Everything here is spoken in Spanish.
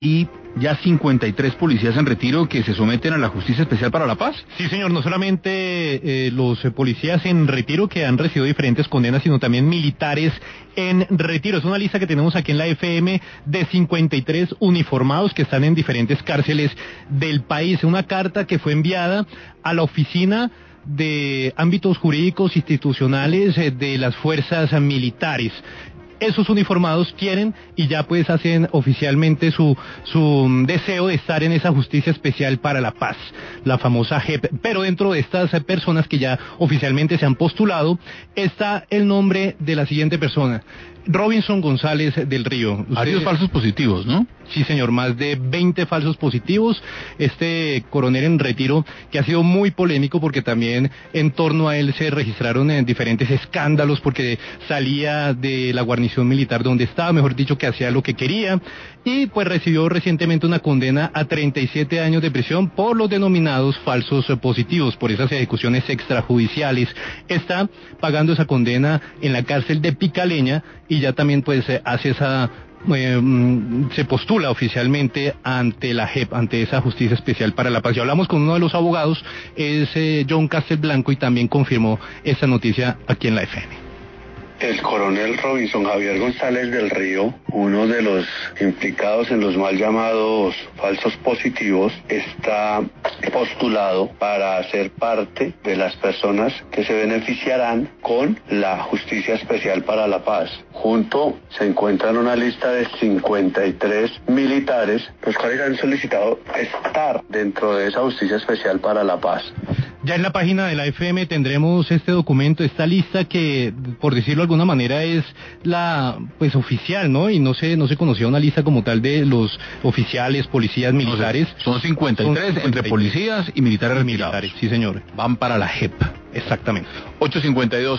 y ya 53 policías en retiro que se someten a la Justicia Especial para la Paz. Sí, señor, no solamente los policías en retiro que han recibido diferentes condenas, sino también militares en retiro. Es una lista que tenemos aquí en la FM de 53 uniformados que están en diferentes cárceles del país. Una carta que fue enviada a la oficina de ámbitos jurídicos institucionales de las fuerzas militares. Esos uniformados quieren y ya pues hacen oficialmente su deseo de estar en esa Justicia Especial para la Paz, la famosa JEP. Pero dentro de estas personas que ya oficialmente se han postulado está el nombre de la siguiente persona: Robinson González del Río. Varios falsos positivos, ¿no? Sí, señor, más de 20 falsos positivos. Este coronel en retiro que ha sido muy polémico porque también en torno a él se registraron diferentes escándalos porque salía de la guarnición militar donde estaba, mejor dicho, que hacía lo que quería, y pues recibió recientemente una condena a 37 años de prisión por los denominados falsos positivos, por esas ejecuciones extrajudiciales. Está pagando esa condena en la cárcel de Picaleña y ya también pues hace esa se postula oficialmente ante la JEP, ante esa Justicia Especial para la Paz. Y hablamos con uno de los abogados, es John Castelblanco, y también confirmó esta noticia aquí en la FM. El coronel Robinson Javier González del Río, uno de los implicados en los mal llamados falsos positivos, está postulado para ser parte de las personas que se beneficiarán con la Justicia Especial para la Paz. Junto se encuentran una lista de 53 militares, los cuales han solicitado estar dentro de esa Justicia Especial para la Paz. Ya en la página de la FM tendremos este documento, esta lista que, por decirlo de alguna manera, es la pues oficial, ¿no? Y no se conocía una lista como tal de los oficiales, policías, militares. Son 53 entre policías y militares retirados. Sí, señor. Van para la JEP. Exactamente. 8:52.